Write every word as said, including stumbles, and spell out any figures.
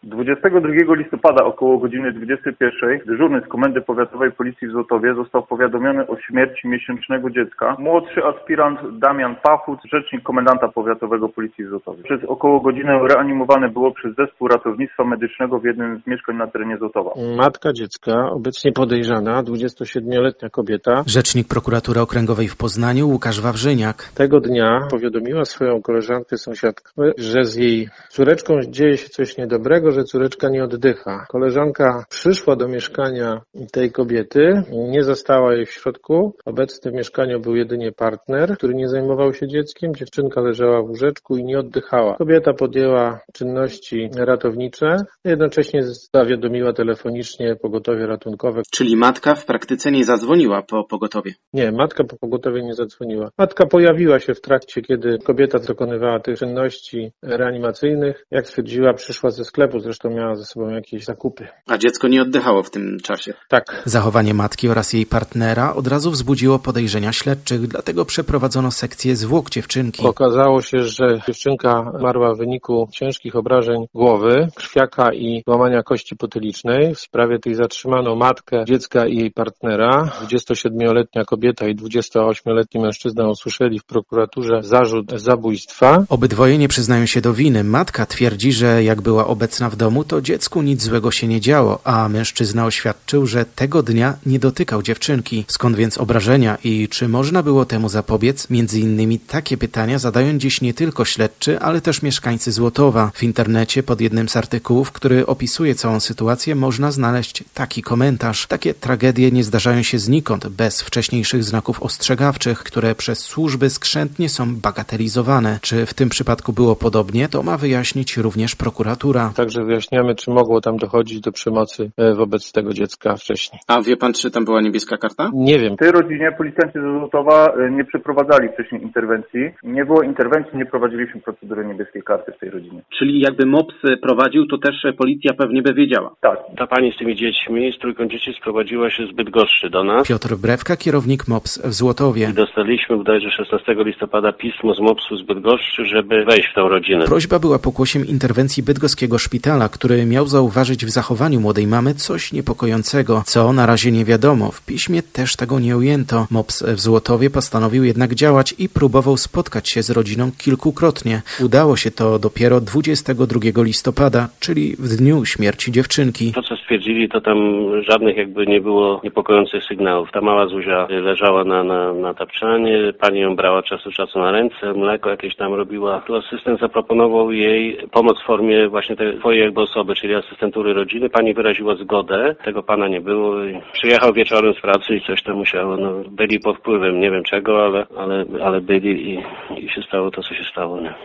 dwudziestego drugiego listopada około godziny dwudziestej pierwszej dyżurny z Komendy Powiatowej Policji w Złotowie został powiadomiony o śmierci miesięcznego dziecka. Młodszy aspirant Damian Pachuc, rzecznik komendanta powiatowego Policji w Złotowie. Przez około godzinę reanimowane było przez zespół ratownictwa medycznego w jednym z mieszkań na terenie Złotowa. Matka dziecka, obecnie podejrzana, dwudziestosiedmioletnia kobieta. Rzecznik Prokuratury Okręgowej w Poznaniu Łukasz Wawrzyniak. Tego dnia powiadomiła swoją koleżankę, sąsiadkę, że z jej córeczką dzieje się coś niedobrego, że córeczka nie oddycha. Koleżanka przyszła do mieszkania tej kobiety, nie zastała jej w środku. Obecny w mieszkaniu był jedynie partner, który nie zajmował się dzieckiem. Dziewczynka leżała w łóżeczku i nie oddychała. Kobieta podjęła czynności ratownicze, jednocześnie zawiadomiła telefonicznie pogotowie ratunkowe. Czyli matka w praktyce nie zadzwoniła po pogotowie? Nie, matka po pogotowie nie zadzwoniła. Matka pojawiła się w trakcie, kiedy kobieta dokonywała tych czynności reanimacyjnych. Jak stwierdziła, przyszła ze sklepu, zresztą miała ze sobą jakieś zakupy. A dziecko nie oddychało w tym czasie? Tak. Zachowanie matki oraz jej partnera od razu wzbudziło podejrzenia śledczych, dlatego przeprowadzono sekcję zwłok dziewczynki. Okazało się, że dziewczynka zmarła w wyniku ciężkich obrażeń głowy, krwiaka i łamania kości potylicznej. W sprawie tej zatrzymano matkę dziecka i jej partnera. dwudziestosiedmioletnia kobieta i dwudziestoośmioletni mężczyzna usłyszeli w prokuraturze zarzut zabójstwa. Obydwoje nie przyznają się do winy. Matka twierdzi, że jak była obecna w domu, to dziecku nic złego się nie działo, a mężczyzna oświadczył, że tego dnia nie dotykał dziewczynki. Skąd więc obrażenia i czy można było temu zapobiec? Między innymi takie pytania zadają dziś nie tylko śledczy, ale też mieszkańcy Złotowa. W internecie pod jednym z artykułów, który opisuje całą sytuację, można znaleźć taki komentarz. Takie tragedie nie zdarzają się znikąd, bez wcześniejszych znaków ostrzegawczych, które przez służby skrzętnie są bagatelizowane. Czy w tym przypadku było podobnie, to ma wyjaśnić również prokuratura. Także wyjaśniamy, czy mogło tam dochodzić do przemocy wobec tego dziecka wcześniej. A wie pan, czy tam była niebieska karta? Nie wiem. W tej rodzinie policjanci ze Złotowa nie przeprowadzali wcześniej interwencji. Nie było interwencji, nie prowadziliśmy procedury niebieskiej karty w tej rodzinie. Czyli jakby MOPS prowadził, to też policja pewnie by wiedziała. Tak. Ta pani z tymi dziećmi, z trójką dzieci sprowadziła się z Bydgoszczy do nas. Piotr Brewka, kierownik MOPS w Złotowie. I dostaliśmy bodajże szesnastego listopada pismo z MOPS-u z Bydgoszczy, żeby wejść w tą rodzinę. Prośba była pokłosiem interwencji bydgoskiego szpitala, który miał zauważyć w zachowaniu młodej mamy coś niepokojącego, co na razie nie wiadomo. W piśmie też tego nie ujęto. MOPS w Złotowie postanowił jednak działać i próbował spotkać się z rodziną kilkukrotnie. Udało się to dopiero dwudziestego drugiego listopada, czyli w dniu śmierci dziewczynki. To, co stwierdzili, to tam żadnych jakby nie było niepokojących sygnałów. Ta mała Zuzia leżała na, na, na tapczanie, pani ją brała czas od czasu na ręce, mleko jakieś tam robiła. Tu asystent zaproponował jej pomoc w formie właśnie tej swojej jakby osoby, czyli asystentury rodziny. Pani wyraziła zgodę, tego pana nie było. I przyjechał wieczorem z pracy i coś tam musiało, no byli pod wpływem, nie wiem czego, ale, ale, ale byli i, i się stało to, co się stało. Nie?